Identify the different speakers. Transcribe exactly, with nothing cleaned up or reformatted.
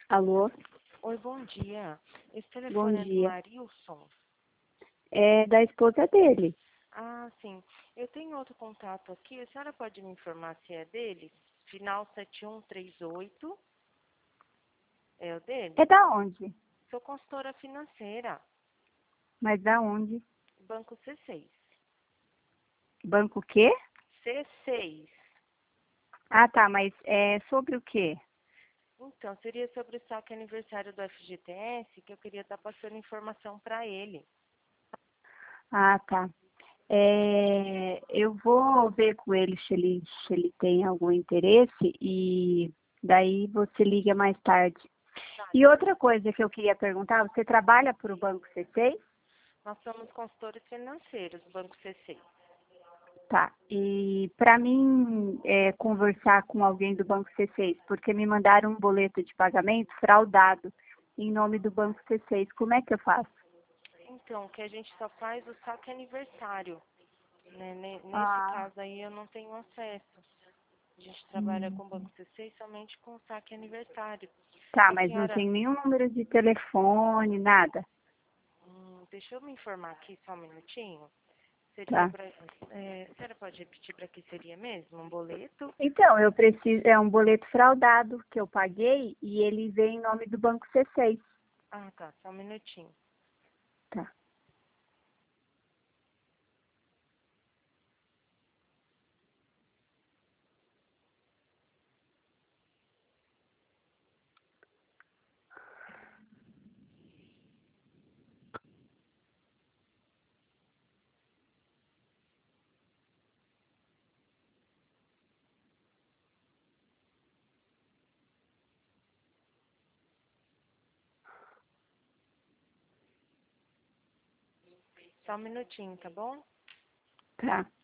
Speaker 1: Alô,
Speaker 2: Oi, bom dia. Esse
Speaker 1: bom
Speaker 2: telefone é do
Speaker 1: dia.
Speaker 2: Marilson?
Speaker 1: É da esposa dele.
Speaker 2: Ah, sim. Eu tenho outro contato aqui. A senhora pode me informar se é dele? Final sete um três oito. É o dele?
Speaker 1: É da onde?
Speaker 2: Sou consultora financeira.
Speaker 1: Mas da onde?
Speaker 2: Banco C seis.
Speaker 1: Banco quê?
Speaker 2: C seis.
Speaker 1: Ah, tá, mas é sobre o quê?
Speaker 2: Então, seria sobre o saque aniversário do F G T S que eu queria estar passando informação para ele.
Speaker 1: Ah, tá. É, eu vou ver com ele se ele, se ele tem algum interesse e daí você liga mais tarde. E outra coisa que eu queria perguntar, você trabalha para o Banco C seis?
Speaker 2: Nós somos consultores financeiros do Banco C seis.
Speaker 1: Tá. E para mim é, conversar com alguém do Banco C seis, porque me mandaram um boleto de pagamento fraudado em nome do Banco C seis. Como é que eu faço?
Speaker 2: Então, que a gente só faz o saque aniversário. Né? Ne- Nesse
Speaker 1: Ah,
Speaker 2: caso aí eu não tenho acesso. A gente trabalha
Speaker 1: hum.
Speaker 2: com o Banco C seis somente com saque aniversário.
Speaker 1: Tá,
Speaker 2: A
Speaker 1: mas não
Speaker 2: senhora,
Speaker 1: tem nenhum número de telefone, nada.
Speaker 2: hum, deixa eu me informar aqui só um minutinho. Seria
Speaker 1: Tá.
Speaker 2: para, a senhora pode repetir para que seria mesmo? Um boleto?
Speaker 1: Então, eu preciso, é um boleto fraudado que eu paguei e ele vem em nome do Banco C seis.
Speaker 2: Ah, tá, só um minutinho.
Speaker 1: Tá.
Speaker 2: Só um minutinho, tá bom?
Speaker 1: Tá.